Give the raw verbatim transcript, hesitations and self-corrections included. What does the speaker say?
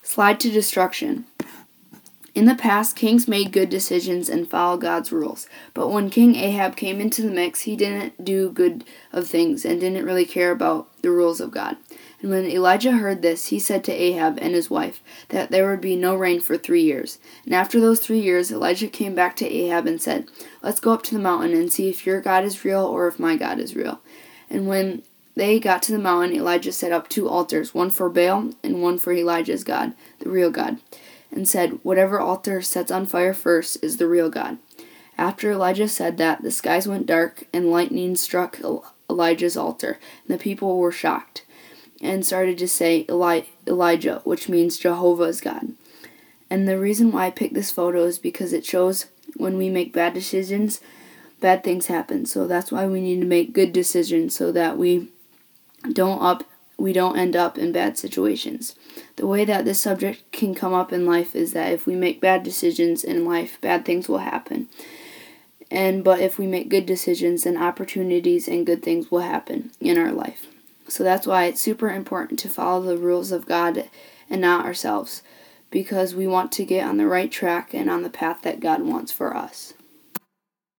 Slide to destruction. In the past, kings made good decisions and followed God's rules. But when King Ahab came into the mix, he didn't do good of things and didn't really care about the rules of God. And when Elijah heard this, he said to Ahab and his wife that there would be no rain for three years. And after those three years, Elijah came back to Ahab and said, "Let's go up to the mountain and see if your God is real or if my God is real." And when they got to the mountain, Elijah set up two altars, one for Baal and one for Elijah's God, the real God, and said, "Whatever altar sets on fire first is the real God." After Elijah said that, the skies went dark and lightning struck Elijah's altar, and the people were shocked and started to say Eli- Elijah, which means Jehovah is God. And the reason why I picked this photo is because it shows when we make bad decisions, bad things happen. So that's why we need to make good decisions so that we don't up we don't end up in bad situations. The way that this subject can come up in life is that if we make bad decisions in life, bad things will happen. And but if we make good decisions, then opportunities and good things will happen in our life. So that's why it's super important to follow the rules of God and not ourselves, because we want to get on the right track and on the path that God wants for us.